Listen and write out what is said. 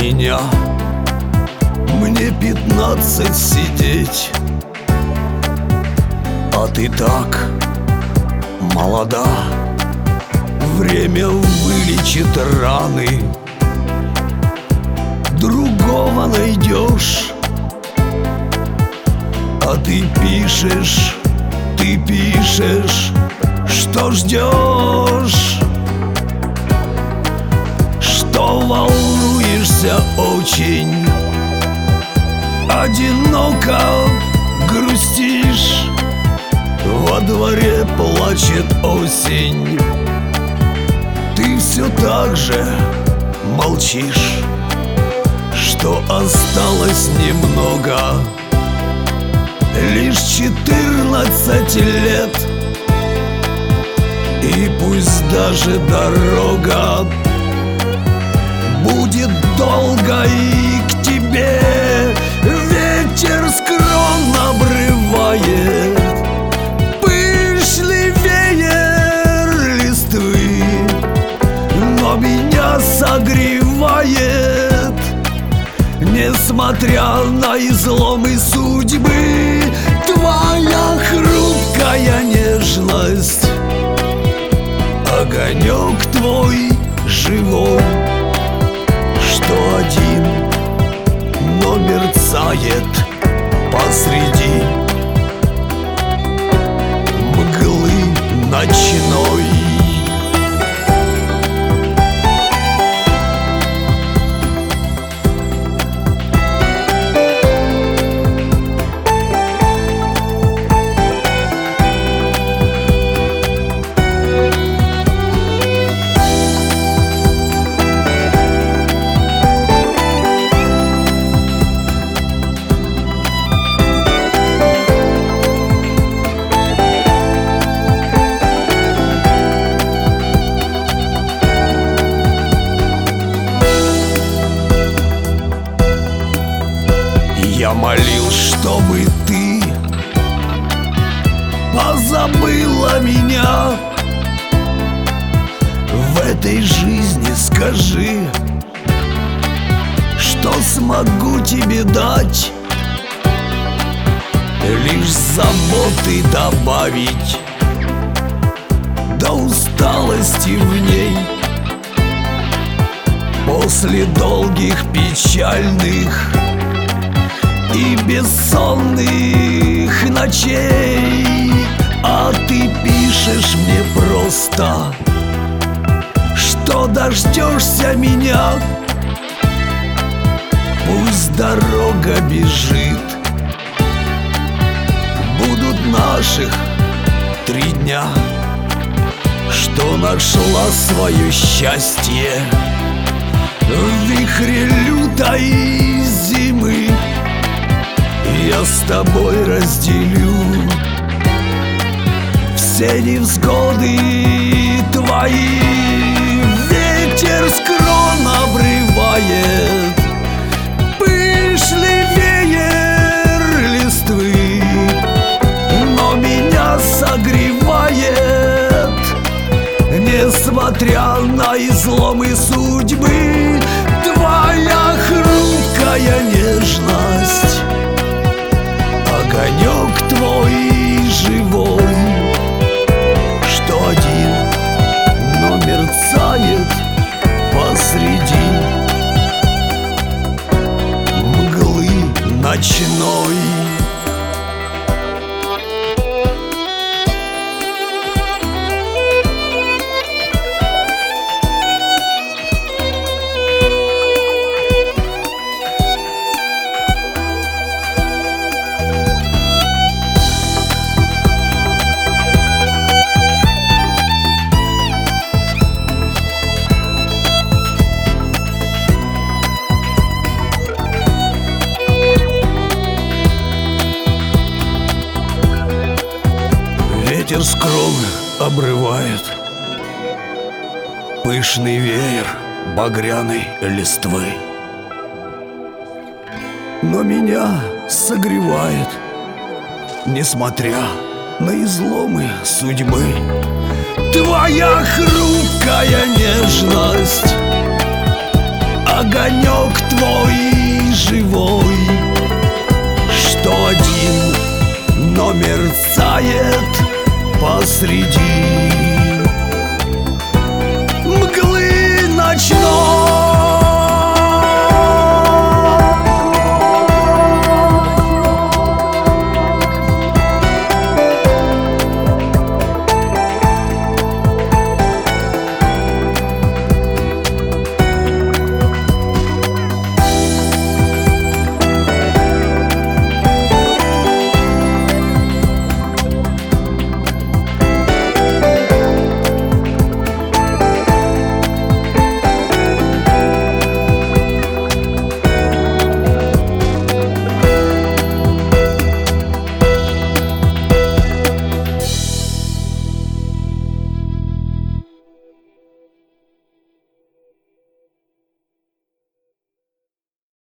меня мне 15 сидеть, а ты так молода. Время вылечит раны, другого найдешь. А ты пишешь, что ждешь, что волнуешься очень, одиноко грустишь. Во дворе плачет осень, ты все так же молчишь, что осталось немного, лишь 14 лет. И пусть даже дорога будет долгой к тебе, ветер с крон обрывает пышный веер листвы, но меня согревает, несмотря на изломы судьбы, твоя хрупкая нежность, огонек твой живой, что один, но мерцает посреди мглы ночной. Я молил, чтобы ты позабыла меня. В этой жизни скажи, что смогу тебе дать, лишь заботы добавить до усталости в ней. После долгих печальных и бессонных ночей, а ты пишешь мне просто, что дождешься меня. Пусть дорога бежит, будут наших 3 дня, что нашла свое счастье в вихре лютой зимы. Я с тобой разделю все невзгоды твои. Ветер с крон обрывает пышный веер листвы, но меня согревает, несмотря на изломы судьбы, твоя хрупкая нежность, огонек твой живой, что один, но мерцает посреди мглы ночной. Ветер с кроны обрывает пышный веер багряной листвы, но меня согревает, несмотря на изломы судьбы. Твоя хрупкая нежность, огонек твой живой, что один, но мерцает посреди мглы ночной.